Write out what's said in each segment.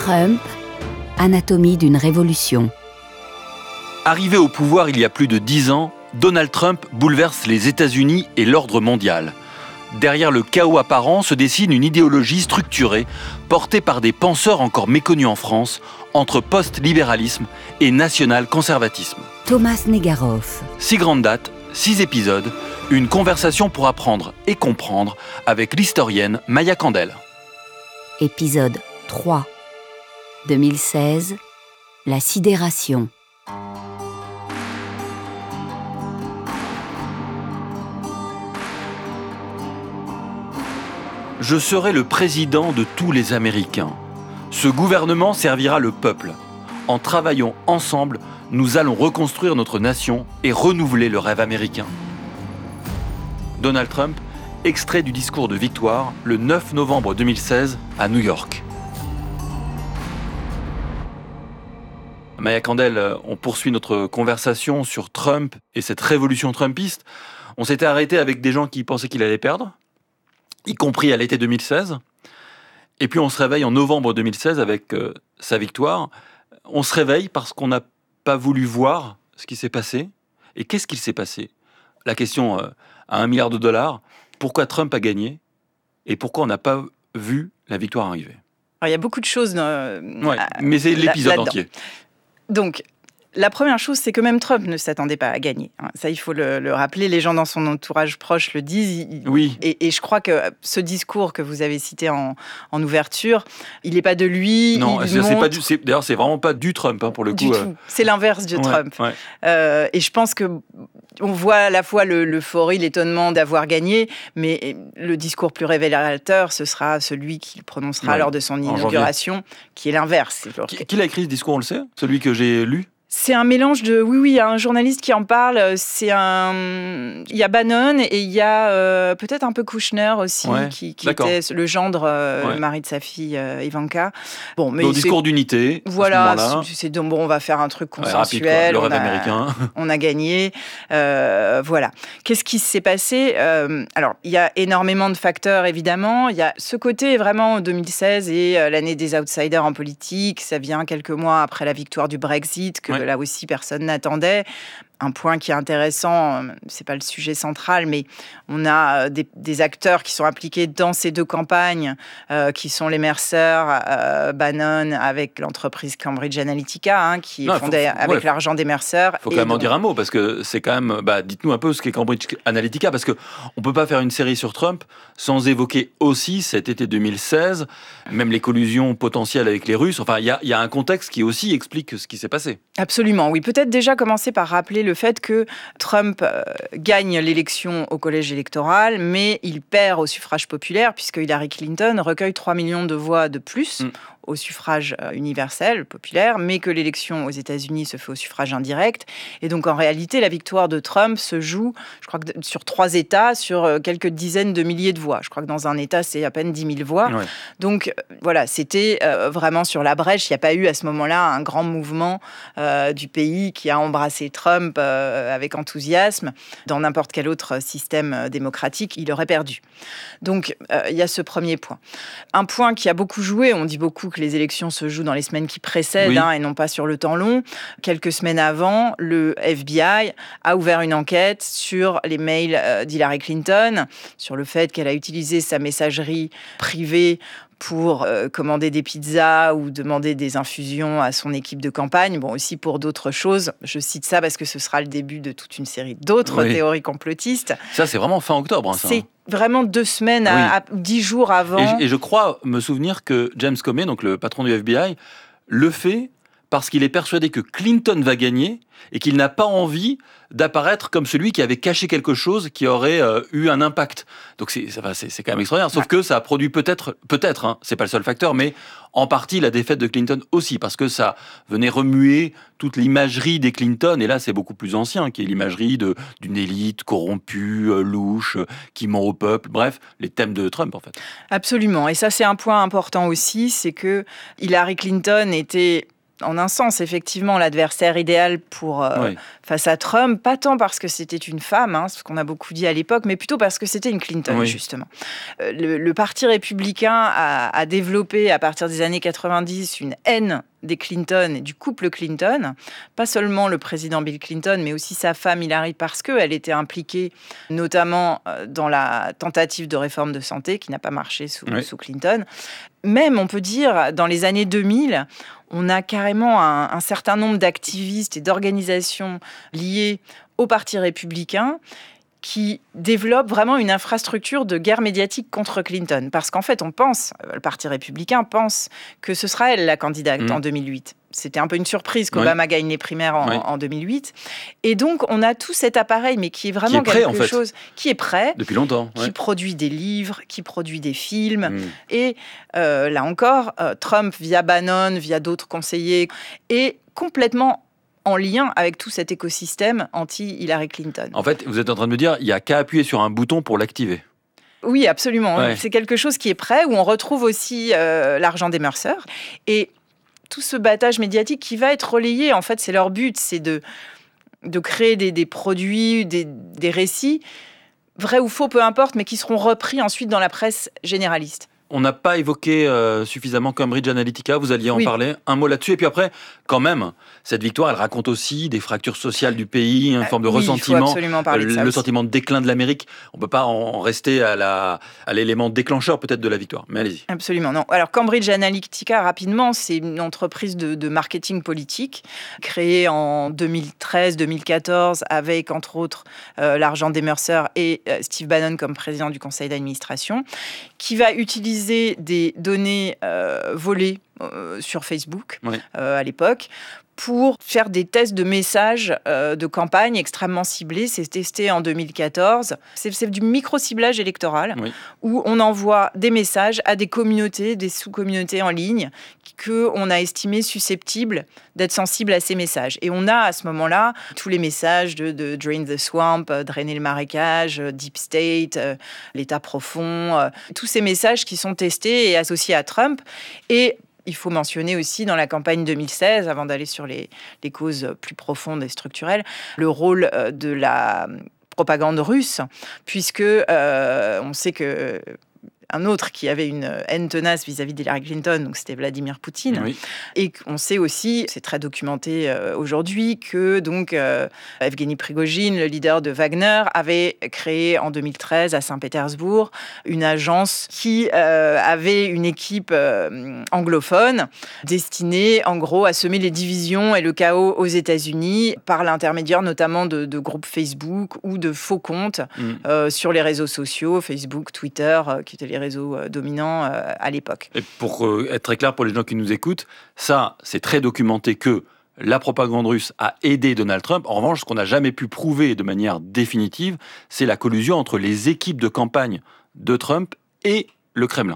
Trump, anatomie d'une révolution. Arrivé au pouvoir il y a plus de 10 ans, Donald Trump bouleverse les États-Unis et l'ordre mondial. Derrière le chaos apparent se dessine une idéologie structurée, portée par des penseurs encore méconnus en France, entre post-libéralisme et national-conservatisme. Thomas Negaroff. 6 grandes dates, 6 épisodes, une conversation pour apprendre et comprendre avec l'historienne Maya Candel. Épisode 3. 2016. La sidération. Je serai le président de tous les Américains. Ce gouvernement servira le peuple. En travaillant ensemble, nous allons reconstruire notre nation et renouveler le rêve américain. Donald Trump, extrait du discours de victoire le 9 novembre 2016 à New York. Maya Candel, on poursuit notre conversation sur Trump et cette révolution trumpiste. On s'était arrêté avec des gens qui pensaient qu'il allait perdre, y compris à l'été 2016. Et puis on se réveille en novembre 2016 avec sa victoire. On se réveille parce qu'on n'a pas voulu voir ce qui s'est passé. Et qu'est-ce qu'il s'est passé ? La question à $1 milliard, pourquoi Trump a gagné ? Et pourquoi on n'a pas vu la victoire arriver ? Alors, il y a beaucoup de choses. Mais c'est l'épisode entier. Donc, la première chose, c'est que même Trump ne s'attendait pas à gagner. Ça, il faut le rappeler. Les gens dans son entourage proche le disent. Oui. Et je crois que ce discours que vous avez cité en ouverture, il n'est pas de lui. Non, d'ailleurs, c'est vraiment pas du Trump, pour le coup. Du tout. C'est l'inverse de Trump. Ouais. Et je pense que on voit à la fois l'euphorie, l'étonnement d'avoir gagné, mais le discours plus révélateur, ce sera celui qu'il prononcera lors de son inauguration, qui est l'inverse. Qui l'a écrit ce discours, on le sait ? Celui que j'ai lu ? C'est un mélange de... Oui, il y a un journaliste qui en parle. Il y a Bannon et il y a peut-être un peu Kushner aussi, qui était le gendre, le mari de sa fille Ivanka. Bon, mais discours d'unité. Voilà, c'est donc on va faire un truc consensuel. Rapide, le rêve américain. On a gagné. Voilà. Qu'est-ce qui s'est passé ? Alors, il y a énormément de facteurs, évidemment. Il y a ce côté vraiment 2016 et l'année des outsiders en politique. Ça vient quelques mois après la victoire du Brexit, que là aussi personne n'attendait. Un point qui est intéressant, c'est pas le sujet central, mais on a des acteurs qui sont impliqués dans ces deux campagnes, qui sont les Mercer, Bannon avec l'entreprise Cambridge Analytica, qui est fondée avec l'argent des Mercer. Il faut quand même en dire un mot, parce que c'est quand même... dites-nous un peu ce qu'est Cambridge Analytica, parce qu'on ne peut pas faire une série sur Trump sans évoquer aussi cet été 2016, même les collusions potentielles avec les Russes. Enfin, il y a un contexte qui aussi explique ce qui s'est passé. Absolument, oui. Peut-être déjà commencer par rappeler le fait que Trump gagne l'élection au collège électoral, mais il perd au suffrage populaire, puisque Hillary Clinton recueille 3 millions de voix de plus au suffrage universel, populaire, mais que l'élection aux États-Unis se fait au suffrage indirect. Et donc, en réalité, la victoire de Trump se joue, je crois que sur 3 États, sur quelques dizaines de milliers de voix. Je crois que dans un État, c'est à peine 10 000 voix. Ouais. Donc, voilà, c'était vraiment sur la brèche. Il n'y a pas eu, à ce moment-là, un grand mouvement du pays qui a embrassé Trump avec enthousiasme. Dans n'importe quel autre système démocratique, il aurait perdu. Donc, il y a ce premier point. Un point qui a beaucoup joué, on dit beaucoup que les élections se jouent dans les semaines qui précèdent et non pas sur le temps long. Quelques semaines avant, le FBI a ouvert une enquête sur les mails d'Hillary Clinton, sur le fait qu'elle a utilisé sa messagerie privée pour commander des pizzas ou demander des infusions à son équipe de campagne, aussi pour d'autres choses. Je cite ça parce que ce sera le début de toute une série d'autres théories complotistes. Ça, c'est vraiment fin octobre, ça. C'est vraiment 2 semaines à 10 jours avant. Et je crois me souvenir que James Comey, donc le patron du FBI, le fait parce qu'il est persuadé que Clinton va gagner et qu'il n'a pas envie d'apparaître comme celui qui avait caché quelque chose qui aurait eu un impact. Donc c'est quand même extraordinaire. Sauf que ça a produit peut-être, c'est pas le seul facteur, mais en partie la défaite de Clinton aussi, parce que ça venait remuer toute l'imagerie des Clinton, et là c'est beaucoup plus ancien, qui est l'imagerie d'une élite corrompue, louche, qui ment au peuple, bref, les thèmes de Trump en fait. Absolument, et ça c'est un point important aussi, c'est que Hillary Clinton était en un sens, effectivement, l'adversaire idéal face à Trump, pas tant parce que c'était une femme, ce qu'on a beaucoup dit à l'époque, mais plutôt parce que c'était une Clinton, justement. Le Parti républicain a développé, à partir des années 90, une haine des Clinton et du couple Clinton, pas seulement le président Bill Clinton, mais aussi sa femme Hillary, parce qu'elle était impliquée notamment dans la tentative de réforme de santé qui n'a pas marché sous Clinton. Même, on peut dire, dans les années 2000, on a carrément un certain nombre d'activistes et d'organisations liées au Parti républicain qui développe vraiment une infrastructure de guerre médiatique contre Clinton. Parce qu'en fait, le Parti républicain pense que ce sera elle la candidate en 2008. C'était un peu une surprise qu'Obama gagne les primaires en 2008. Et donc, on a tout cet appareil, mais qui est vraiment quelque chose qui est prêt. Depuis longtemps. Qui produit des livres, qui produit des films. Et là encore, Trump, via Bannon, via d'autres conseillers, est complètement en lien avec tout cet écosystème anti-Hillary Clinton. En fait, vous êtes en train de me dire, il n'y a qu'à appuyer sur un bouton pour l'activer. Oui, absolument. C'est quelque chose qui est prêt, où on retrouve aussi l'argent des Mercer. Et tout ce battage médiatique qui va être relayé, en fait, c'est leur but, c'est de créer des produits, des récits, vrais ou faux, peu importe, mais qui seront repris ensuite dans la presse généraliste. On n'a pas évoqué suffisamment Cambridge Analytica, vous alliez en parler. Un mot là-dessus. Et puis après, quand même, cette victoire, elle raconte aussi des fractures sociales du pays, une forme de ressentiment. Il faut absolument parler de ça aussi. Sentiment de déclin de l'Amérique. On ne peut pas en rester à l'élément déclencheur peut-être de la victoire. Mais allez-y. Absolument, non. Alors Cambridge Analytica, rapidement, c'est une entreprise de marketing politique créée en 2013-2014 avec, entre autres, l'argent des Mercer et Steve Bannon comme président du conseil d'administration, qui va utiliser des données volées sur Facebook à l'époque pour faire des tests de messages de campagne extrêmement ciblés. C'est testé en 2014. C'est du micro-ciblage électoral où on envoie des messages à des communautés, des sous-communautés en ligne qu'on a estimées susceptibles d'être sensibles à ces messages. Et on a à ce moment-là tous les messages de Drain the Swamp, drainer le marécage, Deep State, l'État profond, tous ces messages qui sont testés et associés à Trump. Et il faut mentionner aussi dans la campagne 2016, avant d'aller sur les causes plus profondes et structurelles, le rôle de la propagande russe, puisque on sait que un autre qui avait une haine tenace vis-à-vis d'Hillary Clinton, donc c'était Vladimir Poutine. Et on sait aussi, c'est très documenté aujourd'hui, que donc Evgeny Prigojine, le leader de Wagner, avait créé en 2013 à Saint-Pétersbourg une agence qui avait une équipe anglophone destinée en gros à semer les divisions et le chaos aux États-Unis par l'intermédiaire notamment de groupes Facebook ou de faux comptes sur les réseaux sociaux, Facebook, Twitter, qui étaient les réseaux dominants à l'époque. Et pour être très clair pour les gens qui nous écoutent, ça, c'est très documenté que la propagande russe a aidé Donald Trump. En revanche, ce qu'on n'a jamais pu prouver de manière définitive, c'est la collusion entre les équipes de campagne de Trump et le Kremlin.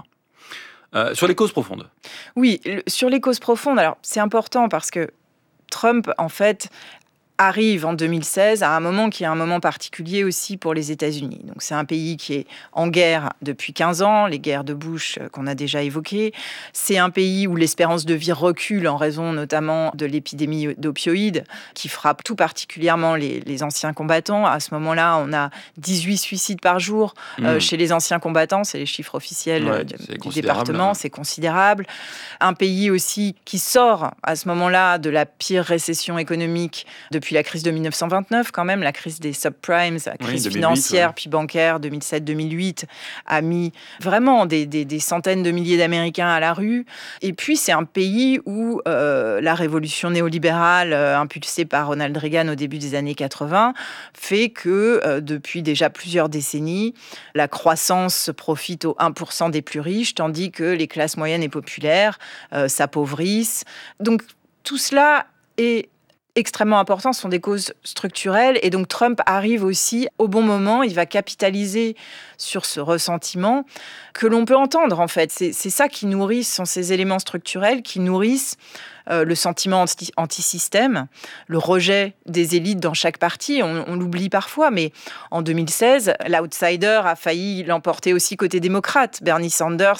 Sur les causes profondes. Oui, sur les causes profondes, alors c'est important parce que Trump, en fait, arrive en 2016 à un moment qui est un moment particulier aussi pour les États-Unis. Donc c'est un pays qui est en guerre depuis 15 ans, les guerres de Bush qu'on a déjà évoquées. C'est un pays où l'espérance de vie recule en raison notamment de l'épidémie d'opioïdes qui frappe tout particulièrement les anciens combattants. À ce moment-là, on a 18 suicides par jour chez les anciens combattants. C'est les chiffres officiels du département. C'est considérable. Un pays aussi qui sort à ce moment-là de la pire récession économique depuis la crise de 1929, quand même, la crise des subprimes, la crise 2008, financière puis bancaire 2007-2008 a mis vraiment des centaines de milliers d'Américains à la rue. Et puis, c'est un pays où la révolution néolibérale impulsée par Ronald Reagan au début des années 80 fait que depuis déjà plusieurs décennies, la croissance profite aux 1% des plus riches, tandis que les classes moyennes et populaires s'appauvrissent. Donc, tout cela est extrêmement importants, sont des causes structurelles. Et donc Trump arrive aussi au bon moment, il va capitaliser sur ce ressentiment que l'on peut entendre en fait. C'est ça qui nourrit, ce sont ces éléments structurels qui nourrissent le sentiment anti-système, le rejet des élites dans chaque parti. On l'oublie parfois, mais en 2016, l'outsider a failli l'emporter aussi côté démocrate. Bernie Sanders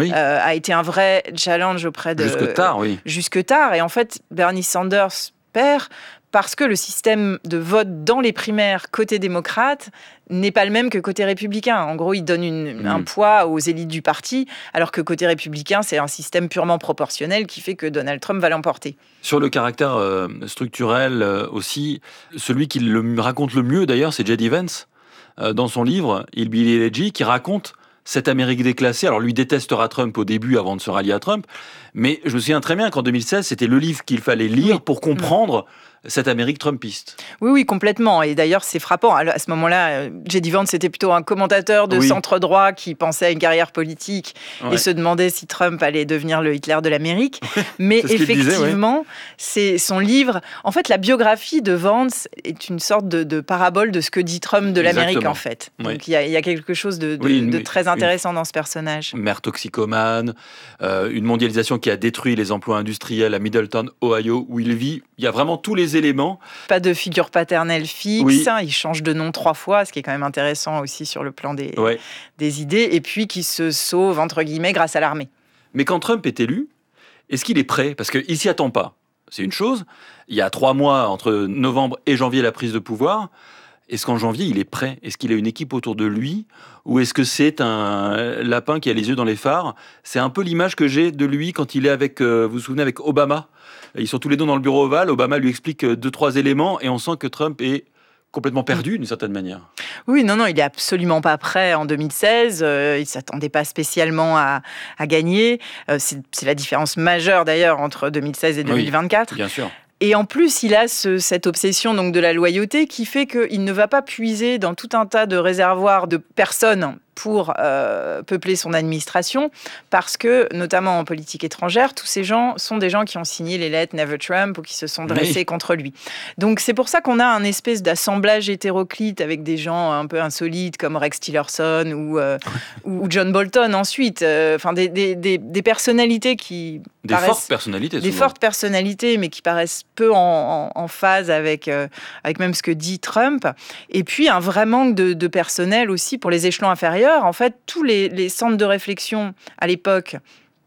a été un vrai challenge auprès de... Jusque tard, oui. Jusque tard. Et en fait, Bernie Sanders perd parce que le système de vote dans les primaires côté démocrate n'est pas le même que côté républicain. En gros, il donne un poids aux élites du parti, alors que côté républicain, c'est un système purement proportionnel qui fait que Donald Trump va l'emporter. Sur le caractère structurel aussi, celui qui le raconte le mieux d'ailleurs, c'est J.D. Vance, dans son livre « Hillbilly Elegy », qui raconte cette Amérique déclassée. Alors lui détestera Trump au début avant de se rallier à Trump, mais je me souviens très bien qu'en 2016, c'était le livre qu'il fallait lire pour comprendre cette Amérique trumpiste. Oui, complètement. Et d'ailleurs, c'est frappant. À ce moment-là, J.D. Vance, c'était plutôt un commentateur de centre-droit qui pensait à une carrière politique et se demandait si Trump allait devenir le Hitler de l'Amérique. Mais effectivement, c'est son livre. En fait, la biographie de Vance est une sorte de parabole de ce que dit Trump de l'Amérique, en fait. Donc, il y a quelque chose de très intéressant dans ce personnage. Mère toxicomane, une mondialisation qui a détruit les emplois industriels à Middleton, Ohio, où il vit. Il y a vraiment tous les éléments. Pas de figure paternelle fixe, il change de nom 3 fois, ce qui est quand même intéressant aussi sur le plan des idées, et puis qui se sauve, entre guillemets, grâce à l'armée. Mais quand Trump est élu, est-ce qu'il est prêt ? Parce qu'il s'y attend pas. C'est une chose. Il y a 3 mois entre novembre et janvier, la prise de pouvoir. Est-ce qu'en janvier, il est prêt ? Est-ce qu'il a une équipe autour de lui ? Ou est-ce que c'est un lapin qui a les yeux dans les phares ? C'est un peu l'image que j'ai de lui quand il est avec, vous vous souvenez, avec Obama. Ils sont tous les deux dans le bureau ovale. Obama lui explique 2-3 éléments et on sent que Trump est complètement perdu d'une certaine manière. Oui, non, il est absolument pas prêt en 2016. Il s'attendait pas spécialement à gagner. C'est la différence majeure d'ailleurs entre 2016 et 2024. Oui, bien sûr. Et en plus, il a cette obsession donc de la loyauté qui fait qu'il ne va pas puiser dans tout un tas de réservoirs de personnes pour peupler son administration, parce que, notamment en politique étrangère, tous ces gens sont des gens qui ont signé les lettres Never Trump ou qui se sont dressés contre lui. Donc c'est pour ça qu'on a un espèce d'assemblage hétéroclite avec des gens un peu insolites comme Rex Tillerson ou John Bolton ensuite. Enfin, des personnalités qui paraissent... fortes personnalités, souvent. Des fortes personnalités, mais qui paraissent peu en phase avec même ce que dit Trump. Et puis un vrai manque de personnel aussi pour les échelons inférieurs. En fait, tous les centres de réflexion à l'époque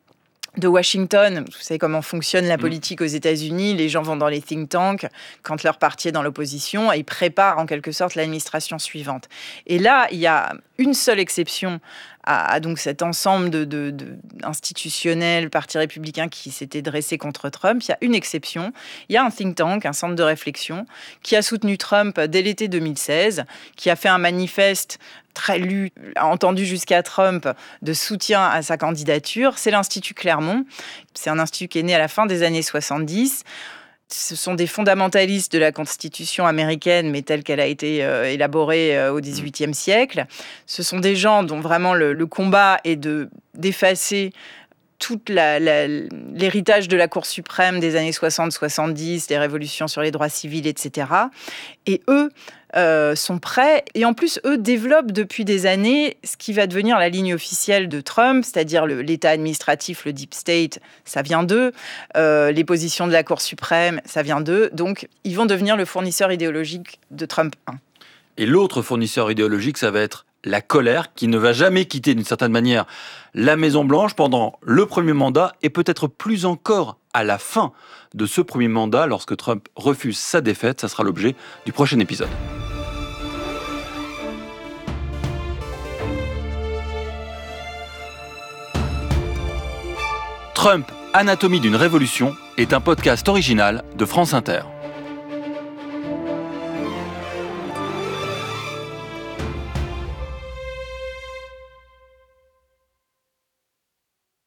de Washington, vous savez comment fonctionne la politique aux États-Unis, les gens vont dans les think tanks quand leur parti est dans l'opposition et ils préparent en quelque sorte l'administration suivante. Et là, il y a une seule exception à donc cet ensemble de institutionnels, parti républicain qui s'était dressé contre Trump. Il y a une exception, il y a un think tank, un centre de réflexion, qui a soutenu Trump dès l'été 2016, qui a fait un manifeste très lu, entendu jusqu'à Trump, de soutien à sa candidature. C'est l'Institut Clermont. C'est un institut qui est né à la fin des années 70. Ce sont des fondamentalistes de la Constitution américaine, mais telle qu'elle a été élaborée au XVIIIe siècle. Ce sont des gens dont vraiment le combat est d'effacer tout l'héritage de la Cour suprême des années 60-70, des révolutions sur les droits civils, etc. Et eux sont prêts. Et en plus, eux développent depuis des années ce qui va devenir la ligne officielle de Trump, c'est-à-dire l'État administratif, le Deep State, ça vient d'eux. Les positions de la Cour suprême, ça vient d'eux. Donc, ils vont devenir le fournisseur idéologique de Trump 1. Et l'autre fournisseur idéologique, ça va être la colère, qui ne va jamais quitter d'une certaine manière la Maison-Blanche pendant le premier mandat et peut-être plus encore à la fin de ce premier mandat lorsque Trump refuse sa défaite. Ça sera l'objet du prochain épisode. Trump, Anatomie d'une révolution est un podcast original de France Inter.